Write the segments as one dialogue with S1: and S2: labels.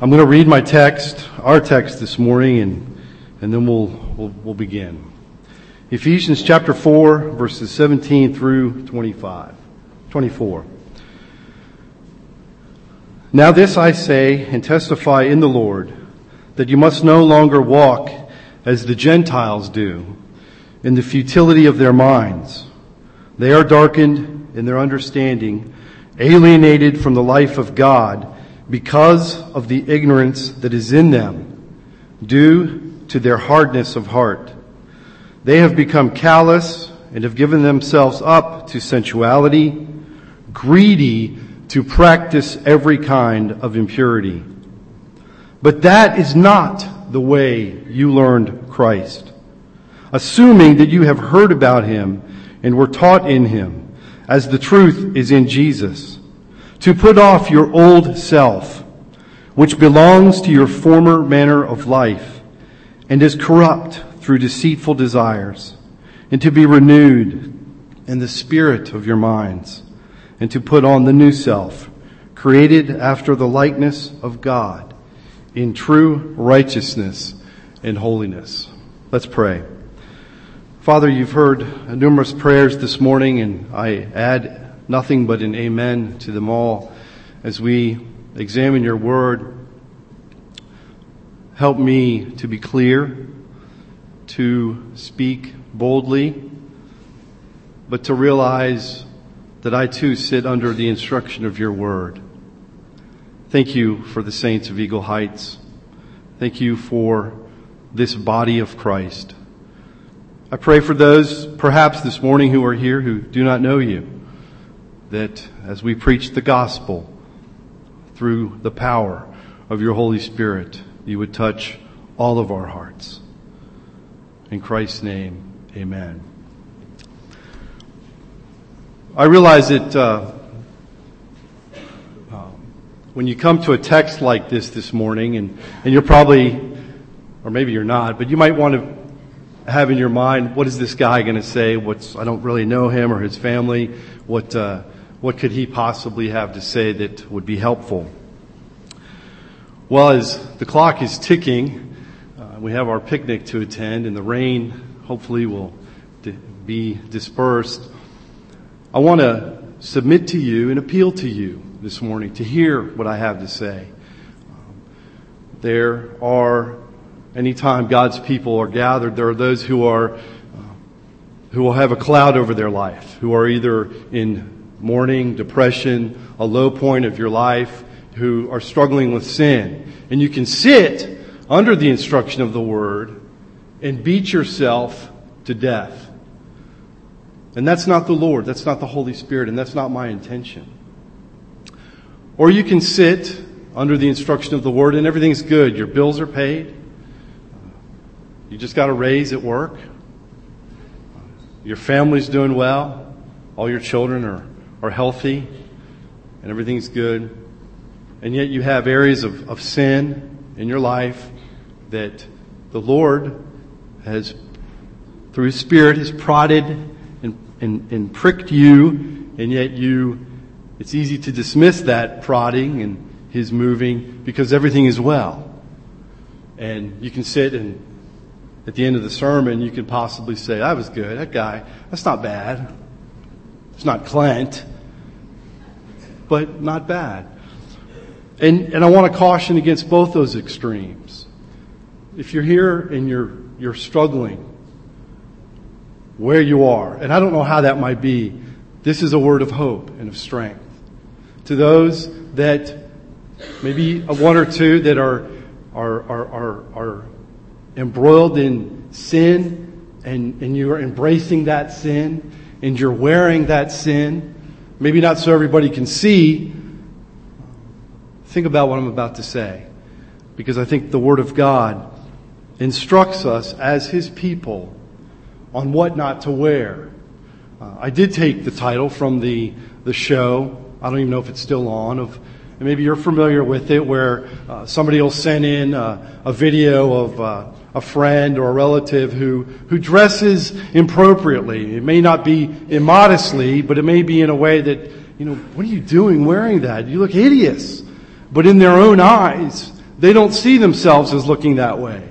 S1: I'm going to read my text, our text this morning, and then we'll begin. Ephesians chapter 4, verses 17 through 24. Now this I say and testify in the Lord, that you must no longer walk as the Gentiles do, in the futility of their minds. They are darkened in their understanding, alienated from the life of God, because of the ignorance that is in them, due to their hardness of heart. They have become callous and have given themselves up to sensuality, greedy to practice every kind of impurity. But that is not the way you learned Christ, assuming that you have heard about him and were taught in him, as the truth is in Jesus, to put off your old self, which belongs to your former manner of life and is corrupt through deceitful desires, and to be renewed in the spirit of your minds, and to put on the new self, created after the likeness of God, in true righteousness and holiness. Let's pray. Father, you've heard numerous prayers this morning, and I add nothing but an amen to them all. As we examine your word, help me to be clear, to speak boldly, but to realize that I too sit under the instruction of your word. Thank you for the saints of Eagle Heights. Thank you for this body of Christ. I pray for those perhaps this morning who are here who do not know you, that as we preach the gospel through the power of your Holy Spirit, you would touch all of our hearts. In Christ's name, amen. I realize that when you come to a text like this morning, and you're probably, or maybe you're not, but you might want to have in your mind, what is this guy going to say? I don't really know him or his family. What could he possibly have to say that would be helpful? Well, as the clock is ticking, we have our picnic to attend, and the rain hopefully will be dispersed. I want to submit to you and appeal to you this morning to hear what I have to say. Anytime God's people are gathered, there are those who will have a cloud over their life, who are either in mourning, depression, a low point of your life, who are struggling with sin. And you can sit under the instruction of the Word and beat yourself to death. And that's not the Lord, that's not the Holy Spirit, and that's not my intention. Or you can sit under the instruction of the Word and everything's good. Your bills are paid. You just got a raise at work. Your family's doing well. All your children are healthy and everything's good. And yet you have areas of sin in your life that the Lord has, through His Spirit, has prodded and pricked you, and yet it's easy to dismiss that prodding and His moving because everything is well. And you can sit and at the end of the sermon, you could possibly say, that was good. That guy, that's not bad. It's not Clint, but not bad. And I want to caution against both those extremes. If you're here and you're struggling where you are, and I don't know how that might be, this is a word of hope and of strength. To those that maybe one or two that are embroiled in sin, and you are embracing that sin, and you're wearing that sin, maybe not so everybody can see. Think about what I'm about to say, because I think the Word of God instructs us as His people on what not to wear. I did take the title from the show. I don't even know if it's still on. And maybe you're familiar with it, where somebody will send in a video of a friend or a relative who dresses inappropriately. It may not be immodestly, but it may be in a way that, what are you doing wearing that? You look hideous. But in their own eyes, They don't see themselves as looking that way.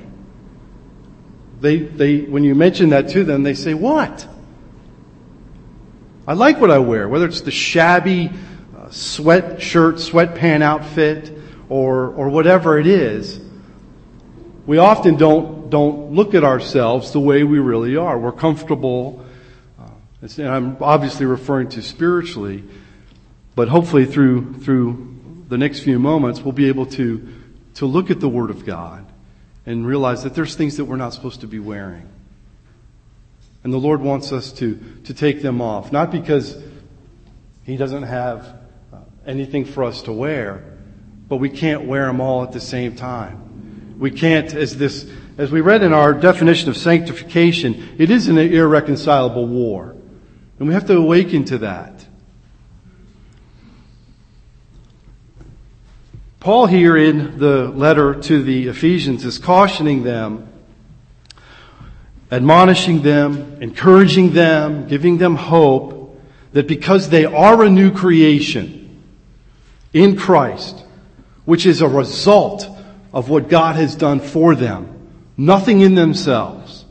S1: They when you mention that to them, they say, "What? I like what I wear, whether it's the shabby sweatshirt, sweatpant outfit, or whatever it is." We often don't look at ourselves the way we really are. We're comfortable. And I'm obviously referring to spiritually, but hopefully through the next few moments, we'll be able to look at the Word of God and realize that there's things that we're not supposed to be wearing. And the Lord wants us to take them off, not because He doesn't have anything for us to wear, but we can't wear them all at the same time. We can't, as we read in our definition of sanctification, it is an irreconcilable war. And we have to awaken to that. Paul here in the letter to the Ephesians is cautioning them, admonishing them, encouraging them, giving them hope that because they are a new creation in Christ, which is a result of what God has done for them, nothing in themselves.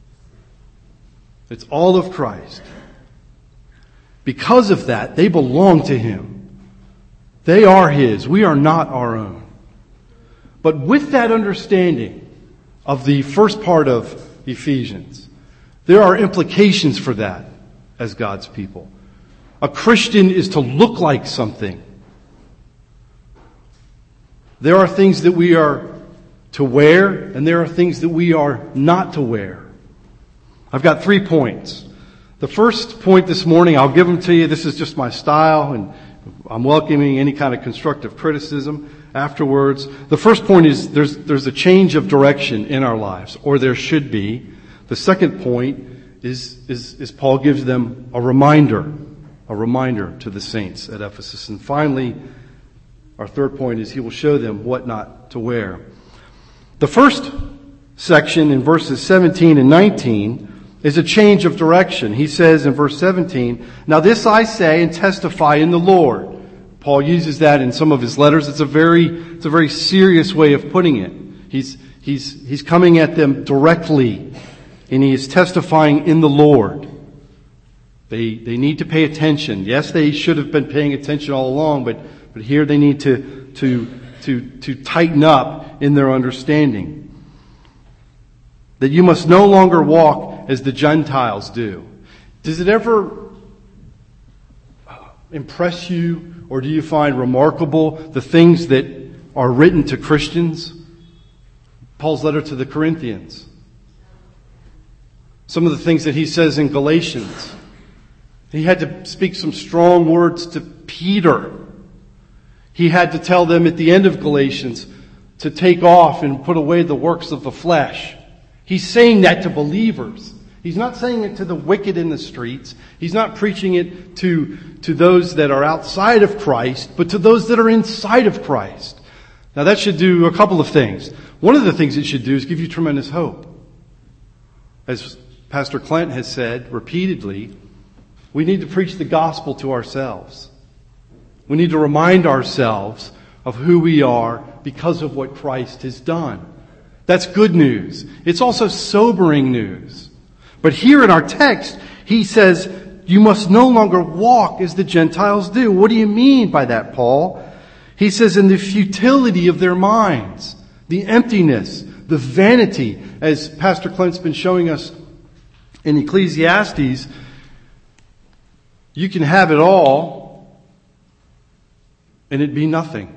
S1: It's all of Christ. Because of that, they belong to Him. They are His. We are not our own. But with that understanding of the first part of Ephesians, there are implications for that as God's people. A Christian is to look like something. There are things that we are to wear, and there are things that we are not to wear. I've got 3 points. The first point this morning, I'll give them to you. This is just my style, and I'm welcoming any kind of constructive criticism afterwards. The first point is there's a change of direction in our lives, or there should be. The second point is Paul gives them a reminder to the saints at Ephesus. And finally, our third point is he will show them what not to wear. The first section in verses 17 and 19 is a change of direction. He says in verse 17, "Now this I say and testify in the Lord." Paul uses that in some of his letters. It's a very serious way of putting it. He's coming at them directly, and he is testifying in the Lord. They need to pay attention. Yes, they should have been paying attention all along, but here they need to tighten up in their understanding. That you must no longer walk as the Gentiles do. Does it ever impress you, or do you find remarkable the things that are written to Christians? Paul's letter to the Corinthians. Some of the things that he says in Galatians. He had to speak some strong words to Peter. He had to tell them at the end of Galatians to take off and put away the works of the flesh. He's saying that to believers. He's not saying it to the wicked in the streets. He's not preaching it to those that are outside of Christ, but to those that are inside of Christ. Now that should do a couple of things. One of the things it should do is give you tremendous hope. As Pastor Clint has said repeatedly, we need to preach the gospel to ourselves. We need to remind ourselves of who we are because of what Christ has done. That's good news. It's also sobering news. But here in our text, he says, you must no longer walk as the Gentiles do. What do you mean by that, Paul? He says, in the futility of their minds, the emptiness, the vanity, as Pastor Clint's been showing us in Ecclesiastes, you can have it all and it be nothing.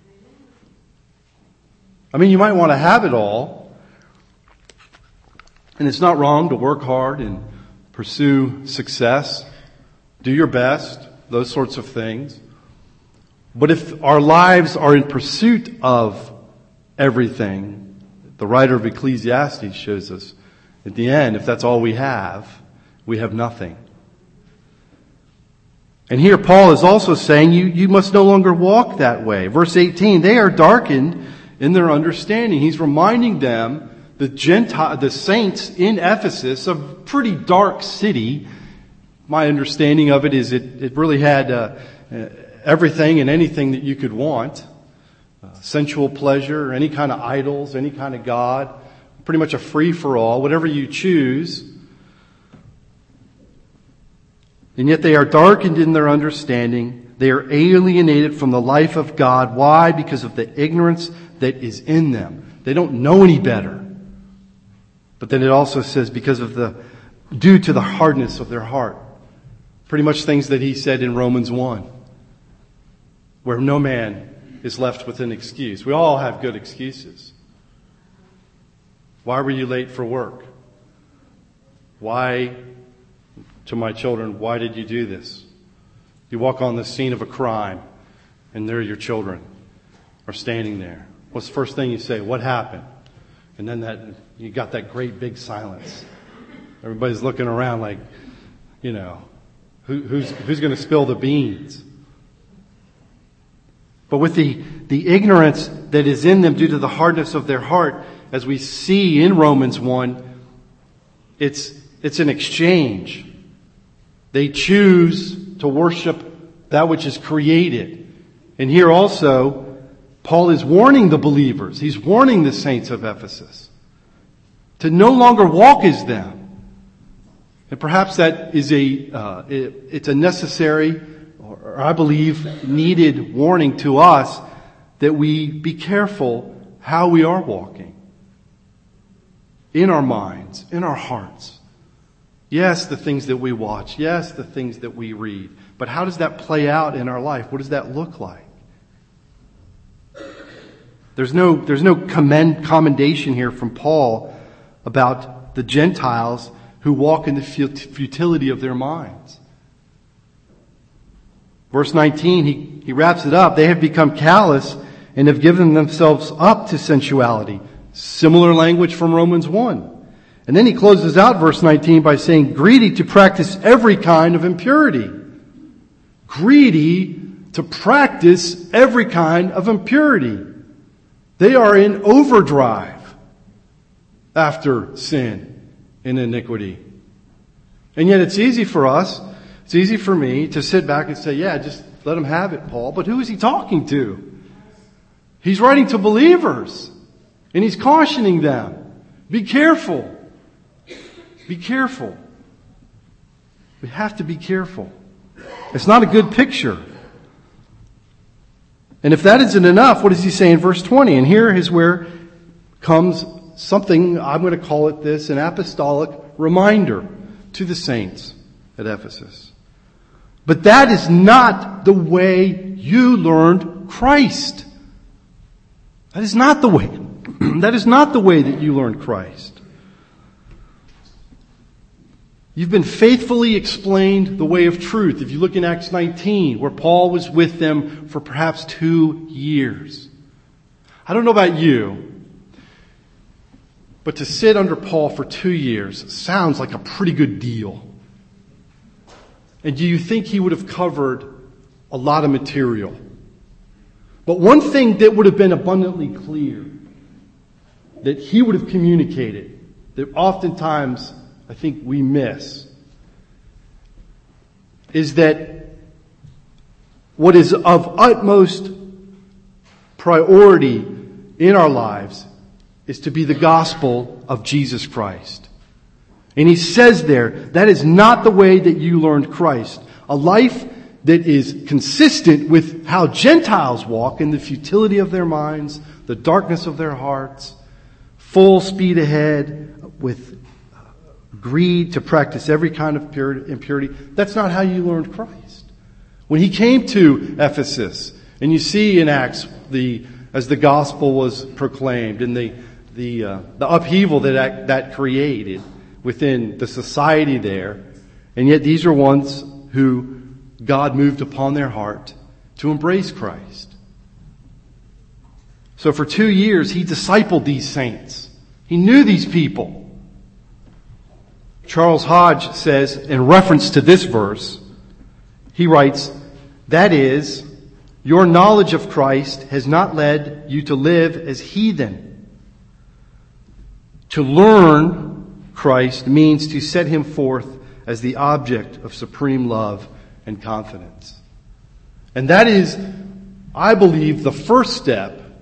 S1: I mean, you might want to have it all, and it's not wrong to work hard and pursue success, do your best, those sorts of things. But if our lives are in pursuit of everything, the writer of Ecclesiastes shows us, at the end, if that's all we have nothing. And here Paul is also saying you must no longer walk that way. Verse 18, they are darkened in their understanding. He's reminding them, the saints in Ephesus, a pretty dark city. My understanding of it is it really had everything and anything that you could want. sensual pleasure, any kind of idols, any kind of God, pretty much a free-for-all, whatever you choose. And yet they are darkened in their understanding. They are alienated from the life of God. Why? Because of the ignorance that is in them. They don't know any better. But then it also says due to the hardness of their heart. Pretty much things that he said in Romans 1, where no man is left with an excuse. We all have good excuses. Why were you late for work? Why, to my children, why did you do this? You walk on the scene of a crime, and there your children are standing there. What's the first thing you say? What happened? And then you got that great big silence. Everybody's looking around like, who's going to spill the beans? But with the ignorance that is in them due to the hardness of their heart, as we see in Romans 1, it's an exchange. They choose to worship that which is created. And here also, Paul is warning the believers. He's warning the saints of Ephesus to no longer walk as them. And perhaps that is it's a necessary, or I believe needed warning to us that we be careful how we are walking. In our minds, in our hearts. Yes, the things that we watch. Yes, the things that we read. But how does that play out in our life? What does that look like? There's no commendation here from Paul about the Gentiles who walk in the futility of their minds. Verse 19, he wraps it up. They have become callous and have given themselves up to sensuality. Similar language from Romans 1. And then he closes out verse 19 by saying, greedy to practice every kind of impurity. Greedy to practice every kind of impurity. They are in overdrive after sin and iniquity. And yet it's easy for me to sit back and say, yeah, just let him have it, Paul. But who is he talking to? He's writing to believers. And he's cautioning them. Be careful. Be careful. We have to be careful. It's not a good picture. And if that isn't enough, what does he say in verse 20? And here is where comes something, I'm going to call it this, an apostolic reminder to the saints at Ephesus. But that is not the way you learned Christ. That is not the way. That is not the way that you learned Christ. You've been faithfully explained the way of truth. If you look in Acts 19, where Paul was with them for perhaps 2 years. I don't know about you, but to sit under Paul for 2 years sounds like a pretty good deal. And do you think he would have covered a lot of material? But one thing that would have been abundantly clear, that he would have communicated, that oftentimes I think we miss, is that what is of utmost priority in our lives is to be the gospel of Jesus Christ. And he says there, that is not the way that you learned Christ. A life that is consistent with how Gentiles walk in the futility of their minds, the darkness of their hearts, full speed ahead with greed to practice every kind of impurity. That's not how you learned Christ. When he came to Ephesus, and you see in Acts as the gospel was proclaimed and the upheaval that created within the society there, and yet these are ones who God moved upon their heart to embrace Christ. So for 2 years, he discipled these saints. He knew these people. Charles Hodge says, in reference to this verse, he writes, that is, your knowledge of Christ has not led you to live as heathen. To learn Christ means to set him forth as the object of supreme love and confidence. And that is, I believe, the first step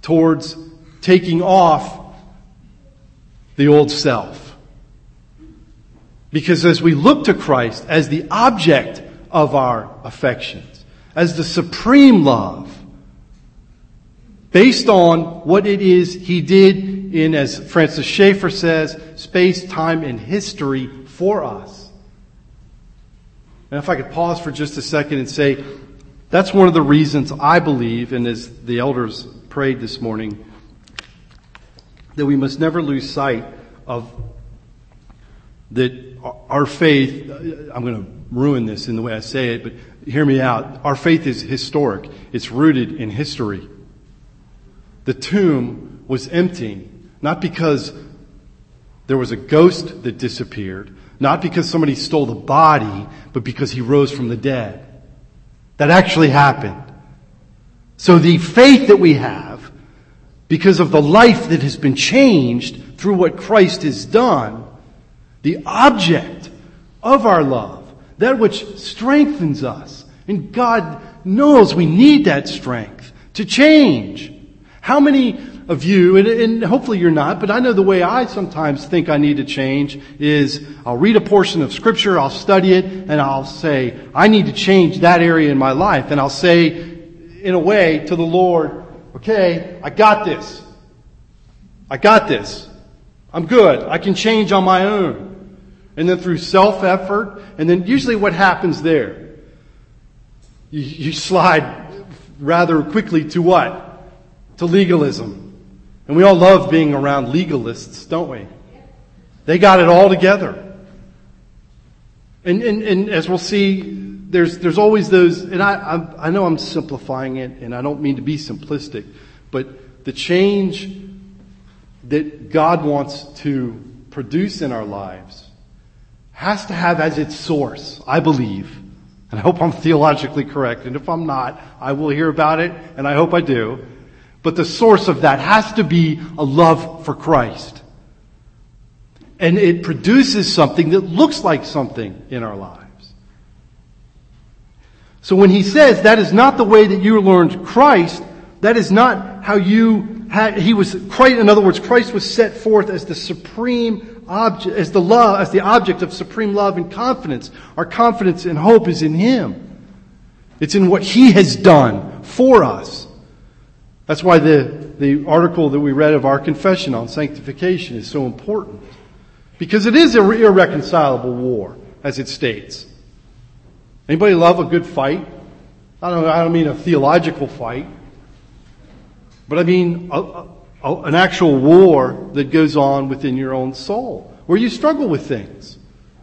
S1: towards taking off the old self. Because as we look to Christ as the object of our affections, as the supreme love, based on what it is He did in, as Francis Schaeffer says, space, time, and history for us. And if I could pause for just a second and say, that's one of the reasons I believe, and as the elders prayed this morning, that we must never lose sight of that our faith. I'm going to ruin this in the way I say it, but hear me out. Our faith is historic. It's rooted in history. The tomb was empty, not because there was a ghost that disappeared, not because somebody stole the body, but because He rose from the dead. That actually happened. So the faith that we have, because of the life that has been changed through what Christ has done, the object of our love, that which strengthens us. And God knows we need that strength to change. How many of you, and hopefully you're not, but I know the way I sometimes think I need to change is I'll read a portion of Scripture, I'll study it, and I'll say, I need to change that area in my life. And I'll say, in a way, to the Lord, okay, I got this. I got this. I'm good. I can change on my own. And then through self-effort, and then usually what happens there? You slide rather quickly to what? To legalism. And we all love being around legalists, don't we? They got it all together. And as we'll see, there's always those, and I know I'm simplifying it, and I don't mean to be simplistic, but the change that God wants to produce in our lives has to have as its source, I believe, and I hope I'm theologically correct, and if I'm not, I will hear about it, and I hope I do, but the source of that has to be a love for Christ. And it produces something that looks like something in our lives. So when he says that is not the way that you learned Christ, that is not how you had, in other words, Christ was set forth as the supreme object, as the object of supreme love and confidence. Our confidence and hope is in Him. It's in what He has done for us. That's why the article that we read of our confession on sanctification is so important. Because it is an irreconcilable war, as it states. Anybody love a good fight? I don't mean a theological fight. But I mean an actual war that goes on within your own soul, where you struggle with things.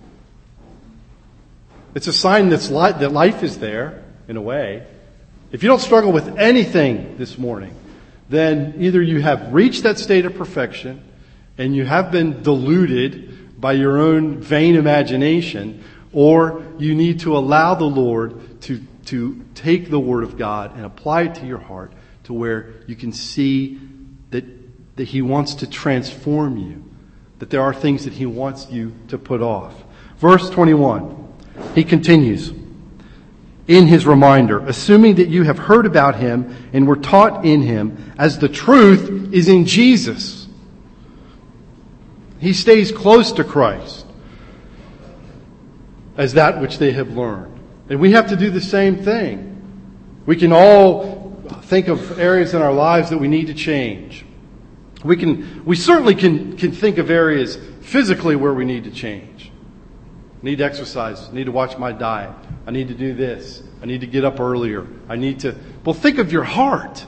S1: It's a sign that life is there, in a way. If you don't struggle with anything this morning, then either you have reached that state of perfection and you have been deluded by your own vain imagination, or you need to allow the Lord to take the Word of God and apply it to your heart to where you can see that He wants to transform you, that there are things that He wants you to put off. Verse 21, he continues in his reminder, assuming that you have heard about Him and were taught in Him, as the truth is in Jesus. He stays close to Christ as that which they have learned. And we have to do the same thing. We can all think of areas in our lives that we need to change. We certainly can think of areas physically where we need to change. I need to exercise. I need to watch my diet. I need to do this. I need to get up earlier. Think of your heart.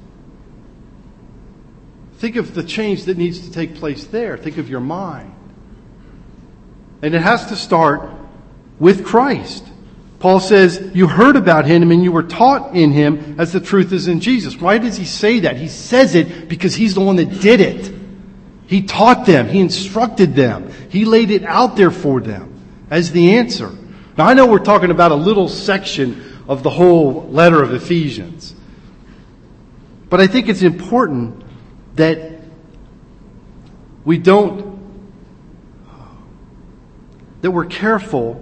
S1: Think of the change that needs to take place there. Think of your mind. And it has to start with Christ. Paul says, you heard about Him and you were taught in Him as the truth is in Jesus. Why does he say that? He says it because He's the one that did it. He taught them. He instructed them. He laid it out there for them as the answer. Now I know we're talking about a little section of the whole letter of Ephesians. But I think it's important that we're careful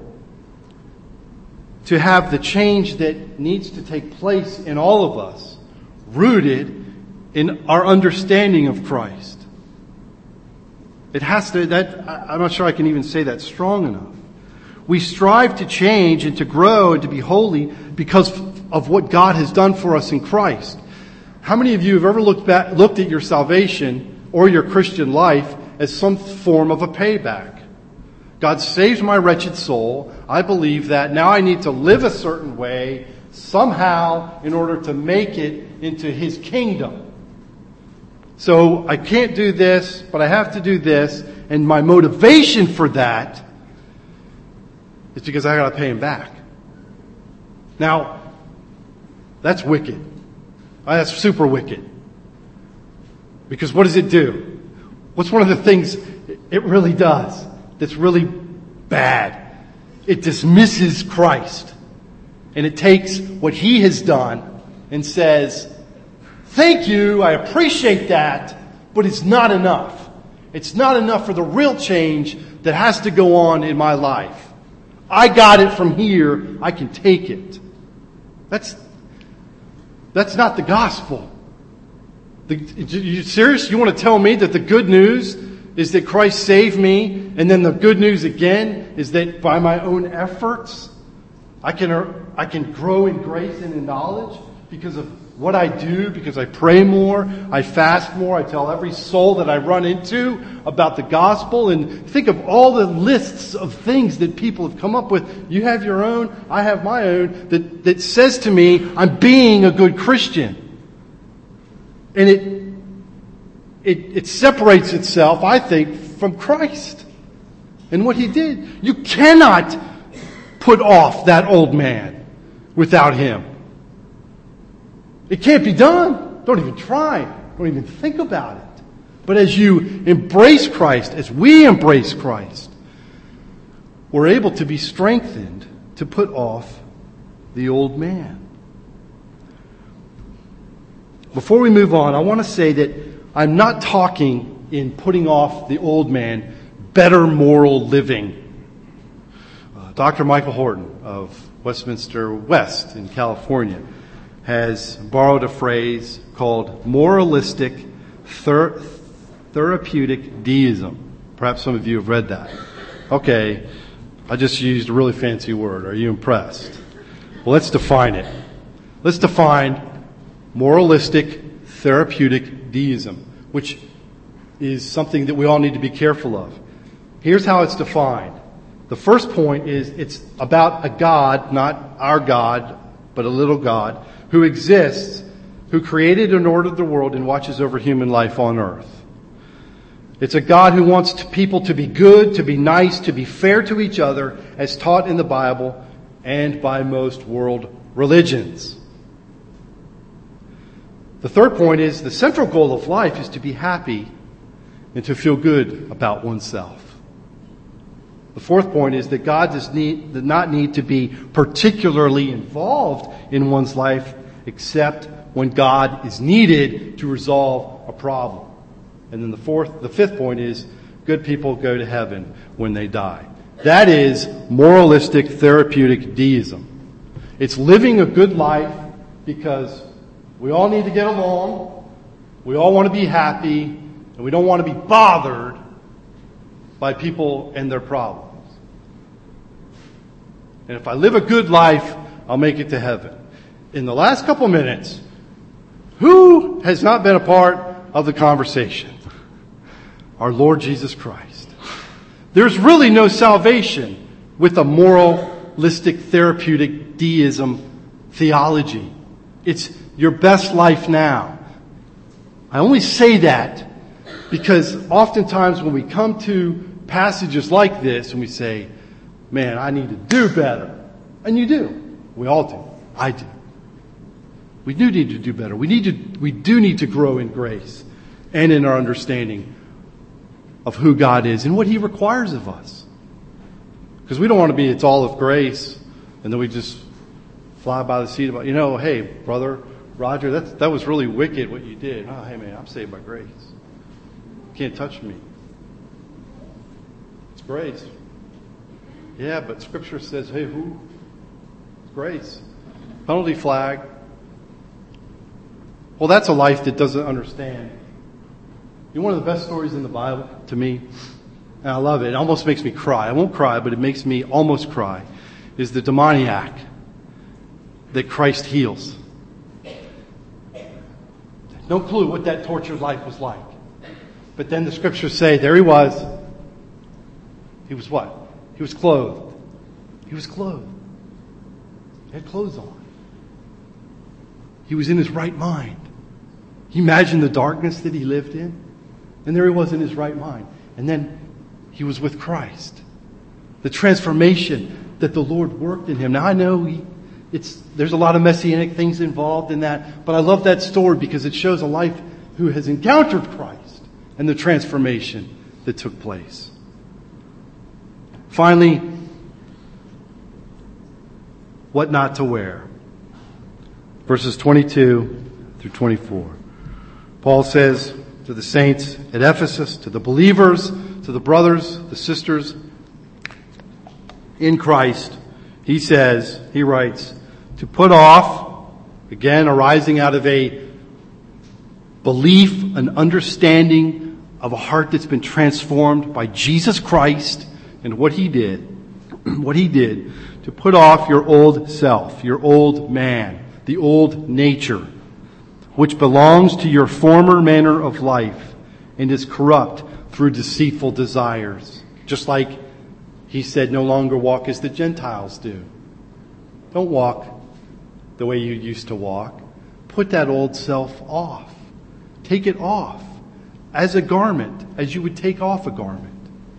S1: to have the change that needs to take place in all of us rooted in our understanding of Christ. It has to, I'm not sure I can even say that strong enough. We strive to change and to grow and to be holy because of what God has done for us in Christ. How many of you have ever looked at your salvation or your Christian life as some form of a payback? God saved my wretched soul. I believe that. Now I need to live a certain way somehow in order to make it into His kingdom. So I can't do this, but I have to do this. And my motivation for that is because I got to pay Him back. Now, that's wicked. That's super wicked. Because what does it do? What's one of the things it really does that's really bad? It dismisses Christ. And it takes what He has done and says, thank you, I appreciate that, but it's not enough. It's not enough for the real change that has to go on in my life. I got it from here, I can take it. That's not the gospel. You serious? You want to tell me that the good news is that Christ saved me, and then the good news again is that by my own efforts, I can grow in grace and in knowledge because of what I do, because I pray more, I fast more, I tell every soul that I run into about the gospel, and think of all the lists of things that people have come up with. You have your own, I have my own, that says to me, I'm being a good Christian. And it separates itself, I think, from Christ and what He did. You cannot put off that old man without Him. It can't be done. Don't even try. Don't even think about it. But as you embrace Christ, as we embrace Christ, we're able to be strengthened to put off the old man. Before we move on, I want to say that I'm not talking in putting off the old man, better moral living. Dr. Michael Horton of Westminster West in California has borrowed a phrase called moralistic therapeutic deism. Perhaps some of you have read that. Okay, I just used a really fancy word. Are you impressed? Well, let's define it. Let's define moralistic therapeutic deism, which is something that we all need to be careful of. Here's how it's defined. The first point is it's about a God, not our God, but a little God, who exists, who created and ordered the world and watches over human life on earth. It's a God who wants people to be good, to be nice, to be fair to each other, as taught in the Bible and by most world religions. The third point is the central goal of life is to be happy and to feel good about oneself. The fourth point is that God does not need to be particularly involved in one's life except when God is needed to resolve a problem. And then the fifth point is good people go to heaven when they die. That is moralistic therapeutic deism. It's living a good life because we all need to get along, we all want to be happy, and we don't want to be bothered by people and their problems. And if I live a good life, I'll make it to heaven. In the last couple minutes, who has not been a part of the conversation? Our Lord Jesus Christ. There's really no salvation with a moralistic therapeutic deism theology. It's your best life now. I only say that because oftentimes when we come to passages like this and we say, man, I need to do better. And you do. We all do. I do. We do need to do better. We do need to grow in grace and in our understanding of who God is and what He requires of us. Because we don't want to be, it's all of grace, and then we just fly by the seat of, hey, brother Roger, that was really wicked what you did. Oh, hey man, I'm saved by grace. You can't touch me. It's grace. Yeah, but Scripture says, hey, who? It's grace. Penalty flag. Well, that's a life that doesn't understand. You know, one of the best stories in the Bible to me, and I love it, it almost makes me cry. I won't cry, but it makes me almost cry, is the demoniac that Christ heals. No clue what that tortured life was like. But then the scriptures say, there he was. He was what? He was clothed. He was clothed. He had clothes on. He was in his right mind. You imagine the darkness that he lived in? And there he was in his right mind. And then he was with Christ. The transformation that the Lord worked in him. Now I know there's a lot of messianic things involved in that, but I love that story because it shows a life who has encountered Christ and the transformation that took place. Finally, what not to wear. Verses 22 through 24. Paul says to the saints at Ephesus, to the believers, to the brothers, the sisters in Christ, he writes, to put off, again arising out of a belief, an understanding of a heart that's been transformed by Jesus Christ and what he did, to put off your old self, your old man, the old nature, which belongs to your former manner of life and is corrupt through deceitful desires. Just like he said, no longer walk as the Gentiles do. Don't walk the way you used to walk. Put that old self off. Take it off as a garment, as you would take off a garment.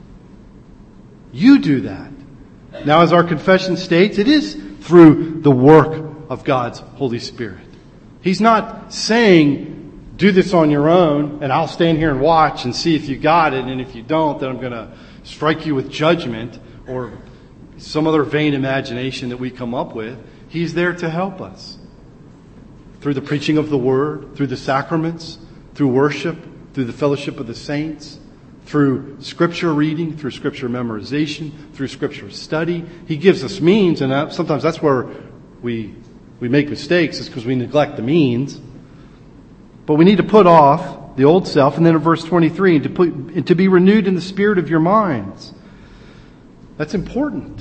S1: You do that. Now, as our confession states, it is through the work of God's Holy Spirit. He's not saying, do this on your own, and I'll stand here and watch and see if you got it, and if you don't, then I'm going to strike you with judgment or some other vain imagination that we come up with. He's there to help us. Through the preaching of the Word, through the sacraments, through worship, through the fellowship of the saints, through Scripture reading, through Scripture memorization, through Scripture study. He gives us means, and sometimes that's where we make mistakes, is because we neglect the means. But we need to put off the old self, and then in verse 23, and to be renewed in the spirit of your minds. That's important.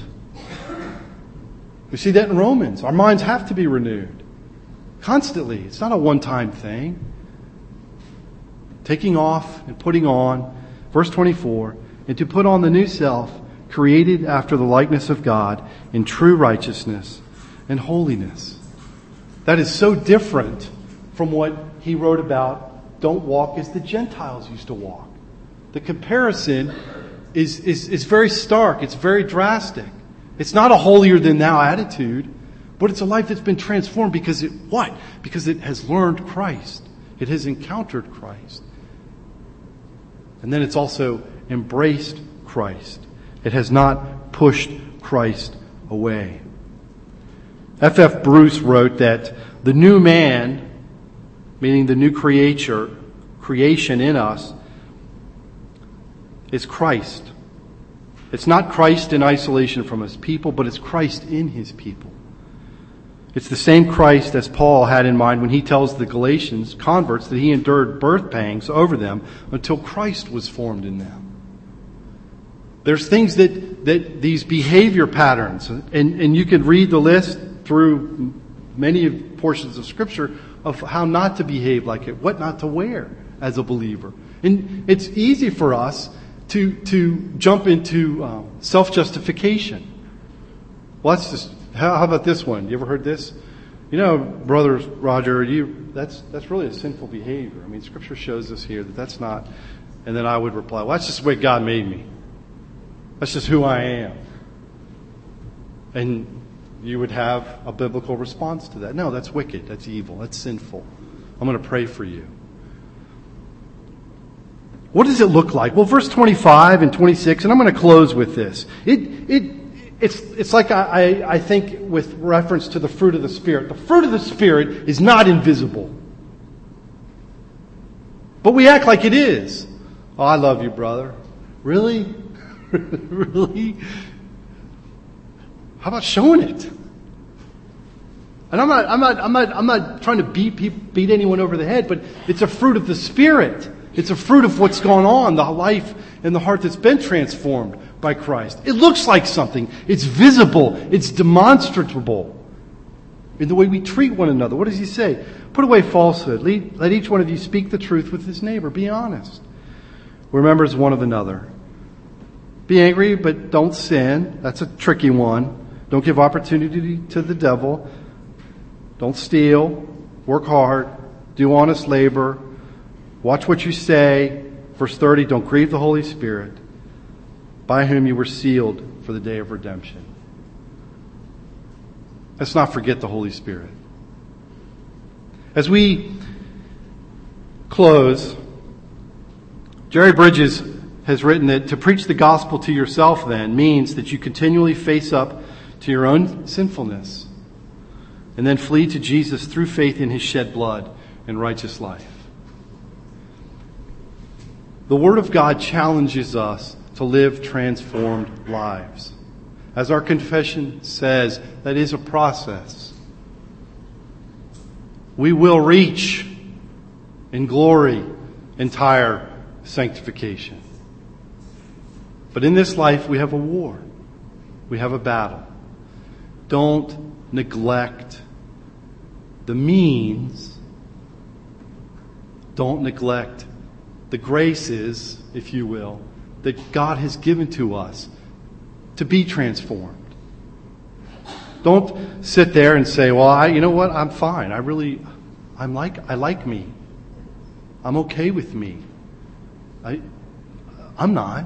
S1: We see that in Romans. Our minds have to be renewed constantly. It's not a one-time thing. Taking off and putting on. Verse 24, and to put on the new self, created after the likeness of God in true righteousness and holiness. That is so different from what he wrote about, don't walk as the Gentiles used to walk. The comparison is very stark. It's very drastic. It's not a holier than thou attitude, but it's a life that's been transformed because Because it has learned Christ. It has encountered Christ. And then it's also embraced Christ. It has not pushed Christ away. F.F. Bruce wrote that the new man, meaning the new creation in us, is Christ. It's not Christ in isolation from his people, but it's Christ in his people. It's the same Christ as Paul had in mind when he tells the Galatians converts that he endured birth pangs over them until Christ was formed in them. There's things that these behavior patterns, and you could read the list through many portions of Scripture of how not to behave like it, what not to wear as a believer. And it's easy for us to jump into self-justification. Well, that's just, how about this one? You ever heard this? You know, Brother Roger, that's really a sinful behavior. I mean, Scripture shows us here that that's not. And then I would reply, well, that's just the way God made me. That's just who I am. And you would have a biblical response to that. No, that's wicked. That's evil. That's sinful. I'm going to pray for you. What does it look like? Well, verse 25 and 26, and I'm going to close with this. It's like I think with reference to the fruit of the Spirit. The fruit of the Spirit is not invisible. But we act like it is. Oh, I love you, brother. Really? Really? How about showing it? And I'm not trying to beat anyone over the head, but it's a fruit of the Spirit. It's a fruit of what's going on, the life and the heart that's been transformed by Christ. It looks like something. It's visible. It's demonstrable in the way we treat one another. What does he say? Put away falsehood. Let each one of you speak the truth with his neighbor. Be honest. We're members one of another. Be angry, but don't sin. That's a tricky one. Don't give opportunity to the devil. Don't steal. Work hard. Do honest labor. Watch what you say. Verse 30, don't grieve the Holy Spirit, by whom you were sealed for the day of redemption. Let's not forget the Holy Spirit. As we close, Jerry Bridges has written that to preach the gospel to yourself then means that you continually face up to your own sinfulness and then flee to Jesus through faith in his shed blood and righteous life. The Word of God challenges us to live transformed lives. As our confession says, that is a process. We will reach in glory entire sanctification. But in this life we have a war. We have a battle. Don't neglect the means. Don't neglect the graces, if you will, that God has given to us to be transformed. Don't sit there and say, well, you know what? I'm fine. I like me. I'm okay with me. I'm not.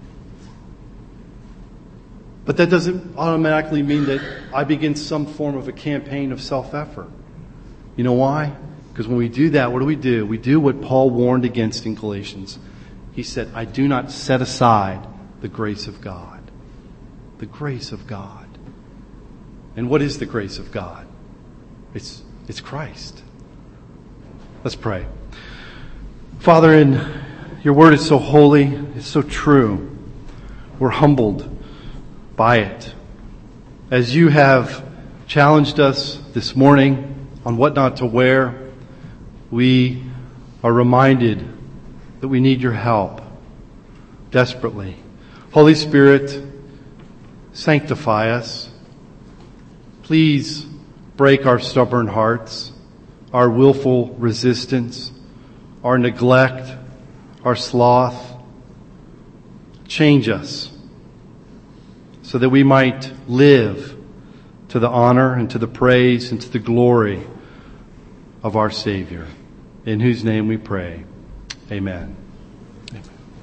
S1: But that doesn't automatically mean that I begin some form of a campaign of self-effort. You know why? Because when we do that, what do? We do what Paul warned against in Galatians. He said, I do not set aside the grace of God. The grace of God. And what is the grace of God? It's Christ. Let's pray. Father, your word is so holy, it's so true. We're humbled by it. As you have challenged us this morning on what not to wear, we are reminded that we need your help desperately. Holy Spirit, sanctify us. Please break our stubborn hearts, our willful resistance, our neglect, our sloth. Change us so that we might live to the honor and to the praise and to the glory of our Savior, in whose name we pray. Amen.